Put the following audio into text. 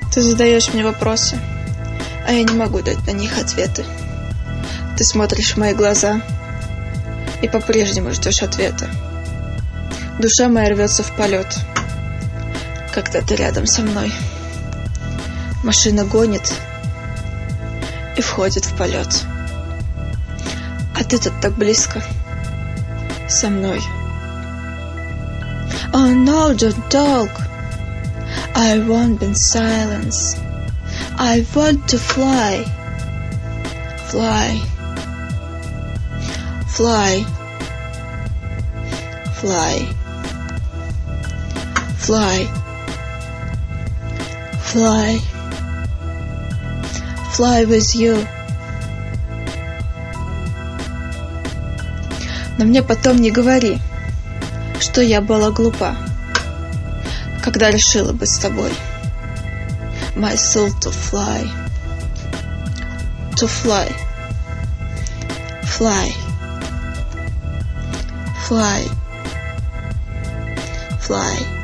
Ты задаешь мне вопросы, а я не могу дать на них ответы. Ты смотришь в мои глаза и по-прежнему ждешь ответа. Душа моя рвется в полет, когда ты рядом со мной. Машина гонит и входит в полет, а ты тут так близко со мной. Oh no, don't talk. I won't be in silence. I want to fly. Fly. Fly. Fly. Fly. Fly. Fly with you. Но мне потом не говори, что я была глупа, когда решила быть с тобой. My soul to fly. To fly. Fly. Fly. Fly.